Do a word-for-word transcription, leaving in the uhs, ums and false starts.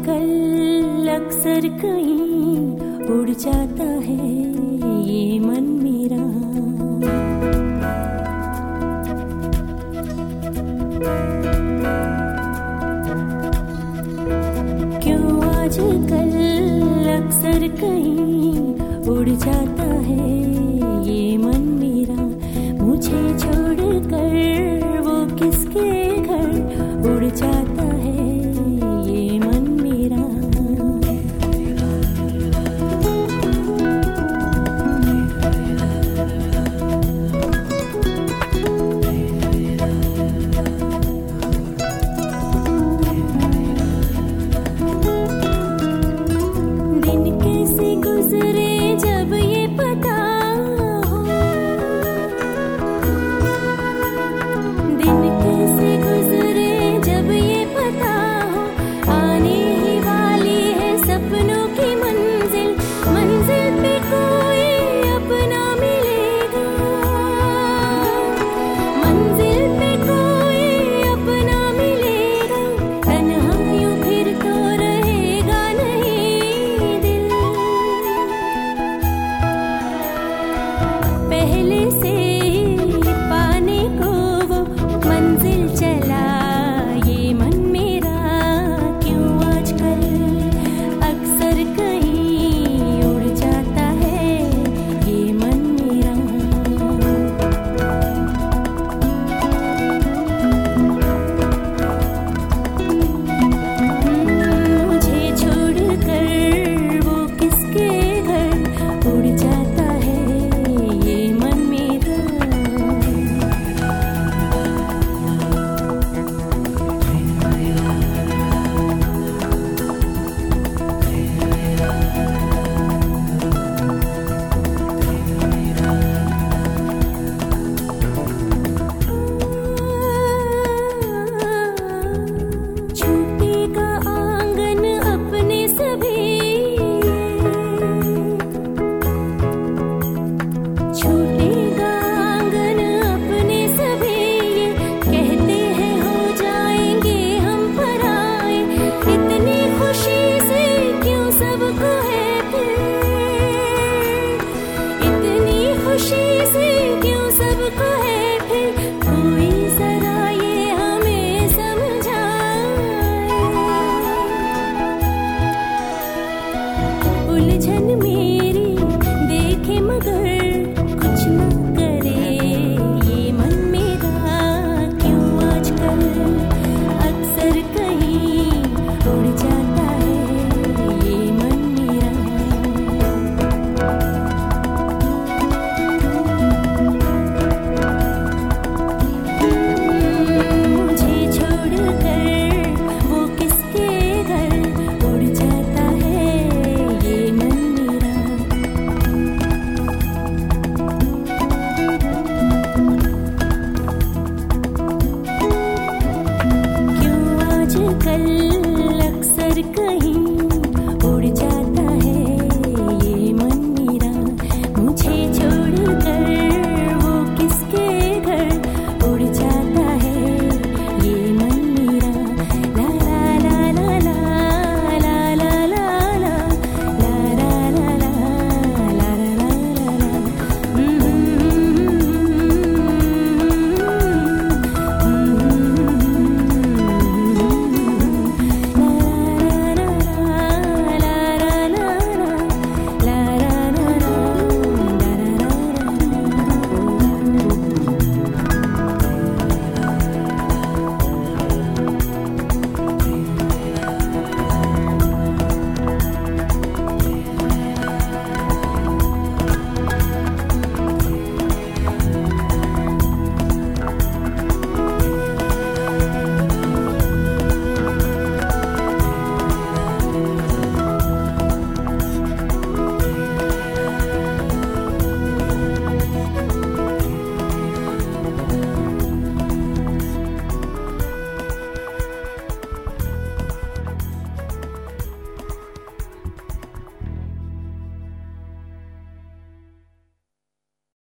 आजकल अक्सर कहीं उड़ जाता है ये मन मेरा। क्यों आजकल अक्सर कहीं उड़ जाता है ये मन मेरा। मुझे छोड़कर वो किसके घर उड़ जाता है ये मन मेरा। दिन कैसे गुजरे जब ये पता हो, दिन कैसे गुजरे जब ये पता हो। आने ही वाली है सपनों की मंजिल, मंजिल पे कोई अपना मिलेगा, मंजिल पे कोई अपना मिलेगा। तन्हा यूं फिर तो रहेगा नहीं दिल। पहले से ही पाने को वो मंजिल चाहिए।